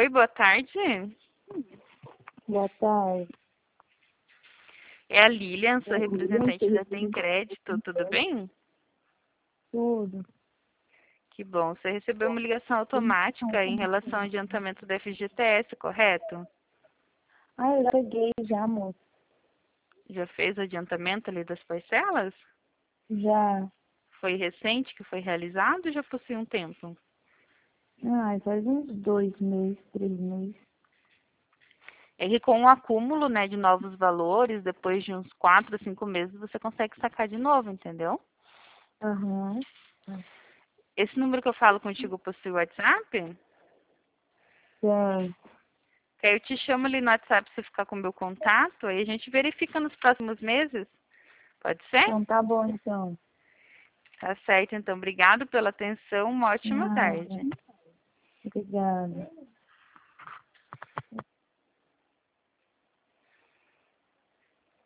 Oi, boa tarde. Boa tarde. É a Lilian, sou representante da Tem Crédito, tudo bem? Tudo. Que bom. Você recebeu uma ligação automática em relação ao adiantamento da FGTS, correto? Ah, eu já peguei já, moço. Já fez o adiantamento ali das parcelas? Já. Foi recente que foi realizado ou já possui um tempo? Ah, faz uns 2 meses, 3 meses. É que com o acúmulo, né, de novos valores, depois de uns 4 a 5 meses, você consegue sacar de novo, entendeu? Aham. Esse número que eu falo contigo possui WhatsApp? Certo. Que aí eu te chamo ali no WhatsApp pra você ficar com o meu contato, aí a gente verifica nos próximos meses. Pode ser? Então tá bom, então. Tá certo, então. Obrigado pela atenção. Uma ótima Nada. tarde. Obrigada.